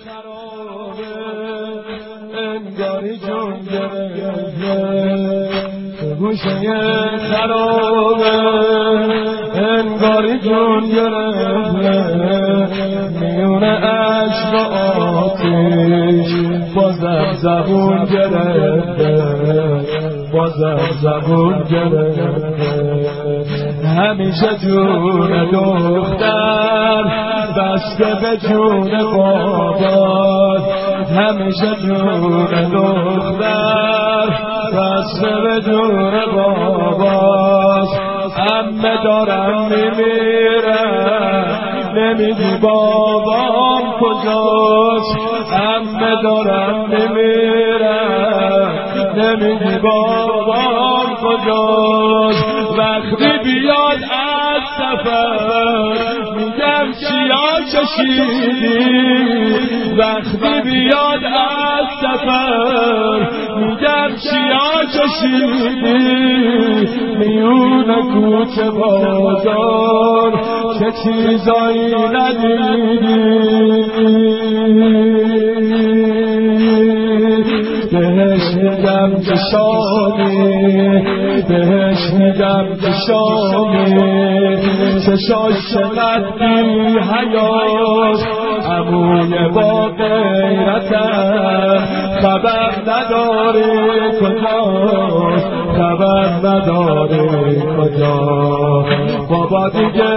خرابه انگاری جون گرفته گوشه خرابه انگاری جون گرفته میونه عشق و آتیش بازم زبون گرفته بازم زبون گرفته همیشه جون دختر بسته به جون بابا همیشه جون دختر بسته به جون باباست عمه دارم میمیرم نمیدی بابام کجاست عمه دارم میمیرم نمیدی بابام کجاست وقتی بیاد از سفر میگم چیا چشیدی وقتی بیاد از سفر میگم چیا چشیدی میونه کوچه بازار چه چیزایی ندیدی بهش میگم که شامی بهش میگم که شامی چشاش چقدر بی حیاست عموی با غیرتم خبر نداره کجاست خبر نداره کجا بابا دیگه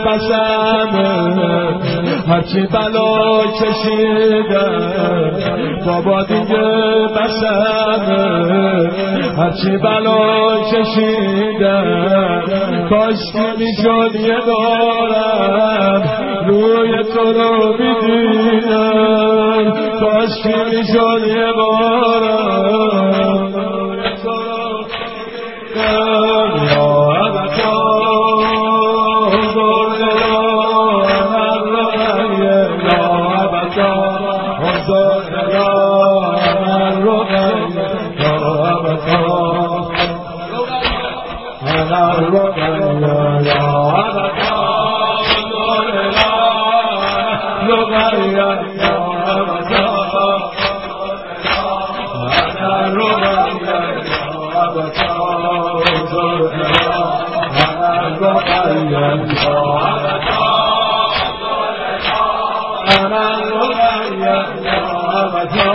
قسمه هرچی بلا کشیدم بابا دیگه قسمه هرچی بلا کشیدم کاشکی میشد یه دارم روی تو رو میدیدم کاشکی میشد یه بارم روی تو رو میدیدم یا عبتا حضور الهی یا عبتا حضور الهی یا عبتا أنا الرقية يا عبتا حضور الهي يا عبتا أنا الرقية يا عبتا حضور أنا الرقية يا عبتا أنا الرقية يا عبتا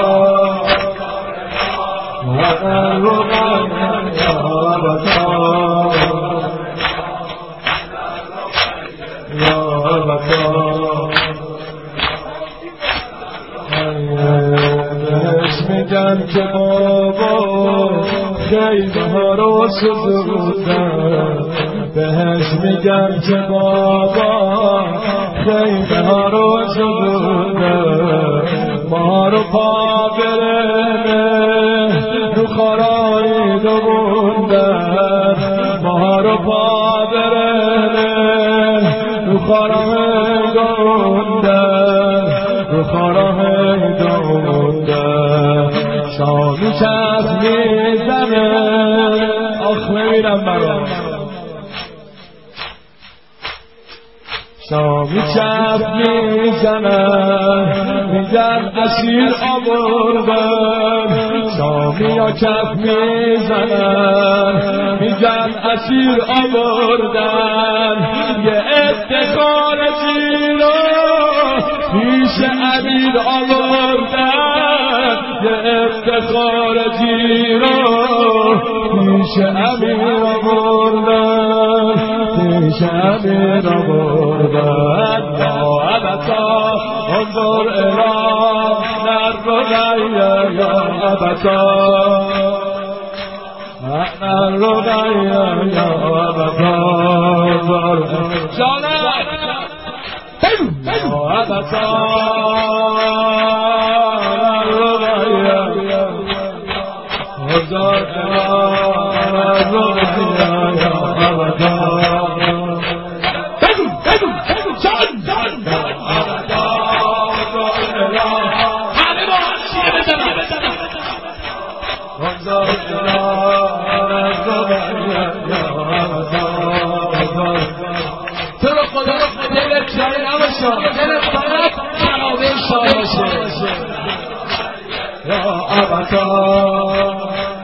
أنا الرقية يا عبتا يا عبتا میگم که بابا خیلی ها رو سزودم بهش میگم که بابا خیلی ها رو سزودم ما رو پا برمه رو خارایی دووندن ما رو پا برمه رو خارایی دووندن رو خارایی دووندن شامی کف میزنه آخ نمیرم برام شامی کف میزنن میگن اسیر آوردن شامی ها کف میزنن میگن اسیر آوردن یه افتخار جیرو پیش امیر آوردن یه افتخار جیرو پیش امیر آوردن پیش امیر آوردن یا عبتا انظر الى الرقیه یا عبتا انا الرقیه یا عبتا انظر جانم یا عبتا الرقیه انظر الى الرقیه یا عبتا تو رو خدا دلت جای نباشه دلت باید خرابه شاه باشه یا ابتا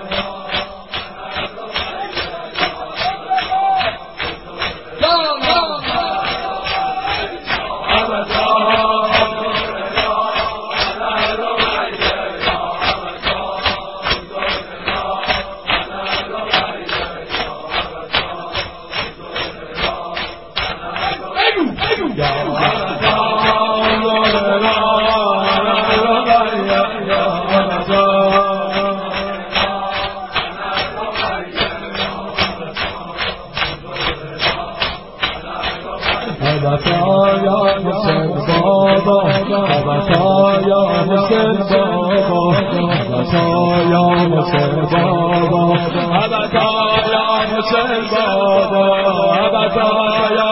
یا حسین بابا ابتا یا حسین بابا ابتا یا حسین بابا ابتا یا حسین بابا ابتا یا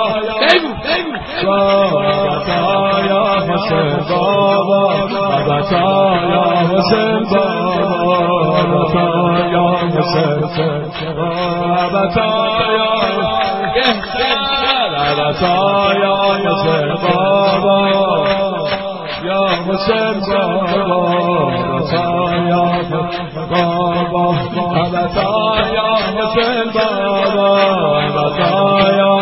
حسین بابا ابتا یا حسین بابا ابتا یا حسین ابتا یا حسین بابا یا حسین بابا یا بابا ابتا یا حسین بابا ابتا یا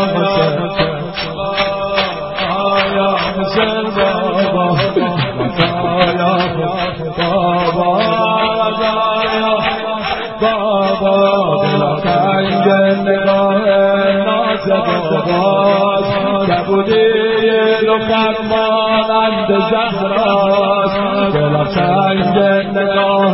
حسین بابا ابتا یا بابا بابا دل تنگ نگاه نازباز کبودی لخت مانند زهراست دل تنگ نگاه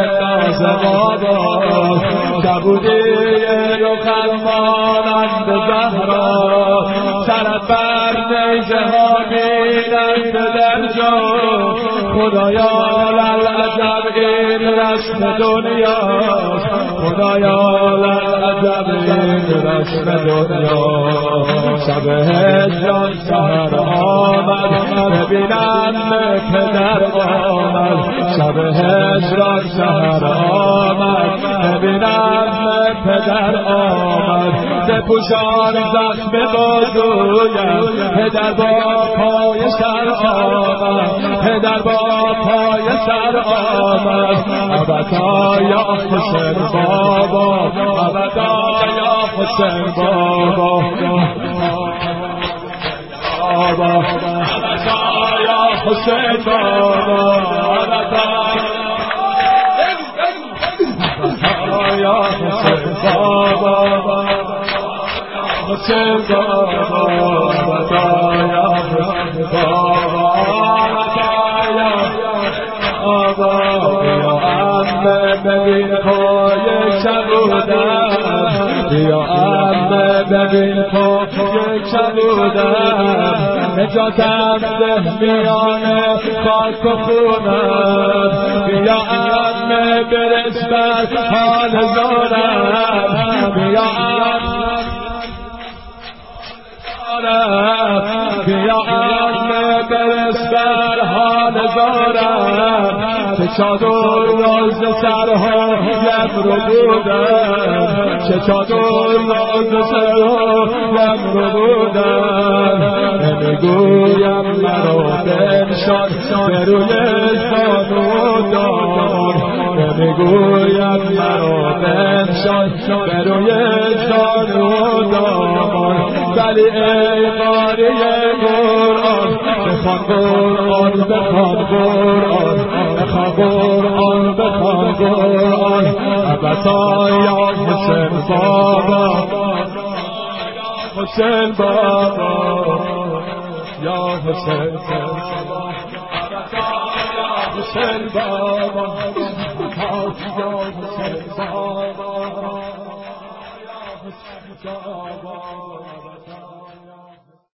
نازباز کبودی لخت مانند زهراست سرت بر نیزه ها بینند در جا خدایا للعجب این رسم دنیاست خدایا للعجب این رسم دنیاست شب هجران سحر آمد ببینم پدر آمد شب هجران سحر آمد ببینم پدر آمد بپوشان زخم بازویم پدر با پای سر آمد پدر با پای سر آمد ابتا یا حسین بابا ابتا یا حسین بابا ابتا یا حسین بابا ابتا یا حسین بابا حسین بابا ابتا یا حسین بابا یا عمه ببین پای چبودم یا عمه ببین پای چبودم نجاتم ده میان خاک و خونم یا عمه برس بر حال زارم یا عمه یا عمه برس بر حال زارم چه چادر راز سرها یم رو بودم چه چادر راز سرها یم رو بودم نمیگویم مرا بنشان به روی زانو دار نمیگویم مرا بنشان به روی زانو دار ولی ای قاری قرآن بخوان قرآن بخوان قرآن بخوان قرآن بخوان قرآن ابتا یا حسین بابا حسین بابا یا حسین بابا ابتا یا حسین بابا یا حسین بابا یا حسین بابا